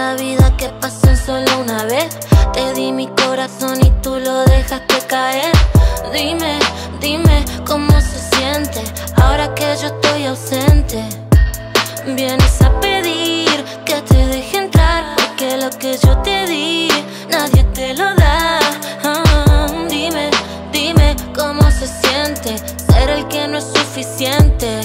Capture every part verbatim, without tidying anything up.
la vida que pasen solo una vez. Te di mi corazón y tú lo dejaste caer. Dime, dime cómo se siente ahora que yo estoy ausente. Vienes a pedir que te deje entrar, porque lo que yo te di nadie te lo da. ah, Dime, dime cómo se siente ser el que no es suficiente.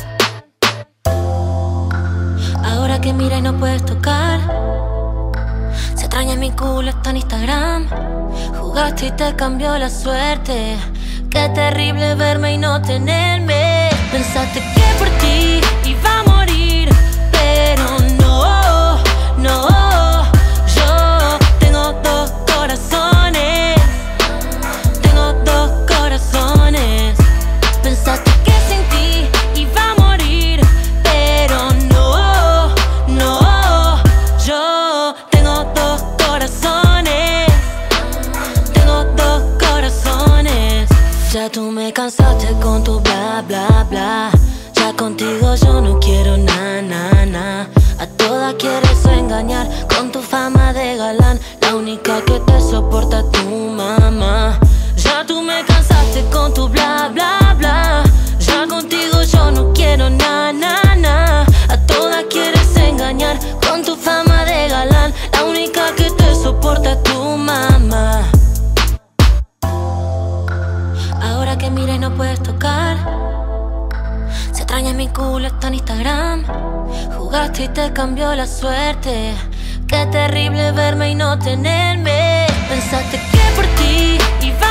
Ahora que mira y no puedes tocar, se extraña mi culo, está en Instagram. Jugaste y te cambió la suerte. Qué terrible verme y no tenerme. Pensaste que por ti iba a morir, pero no, no. Yo tengo dos corazones, tengo dos corazones. Pensaste que sin ti iba a morir, pero no, no. Yo tengo dos corazones, tengo dos corazones. Ya tú me cansaste con tu bla, bla, bla. Ya contigo yo no quiero na, na, na. A todas quieres engañar con tu fama de galán. La única que te soporta es tu mamá. Ya tú me cansaste con tu bla, bla, bla. Ya contigo yo no quiero na, na, na. A todas quieres engañar con tu fama de galán. La única que te soporta es tu mamá. Ahora que mira y no puedes tocar, se extraña mi culo, está en Instagram. Jugaste y te cambió la suerte. Qué terrible verme y no tenerme. Pensaste que por ti iba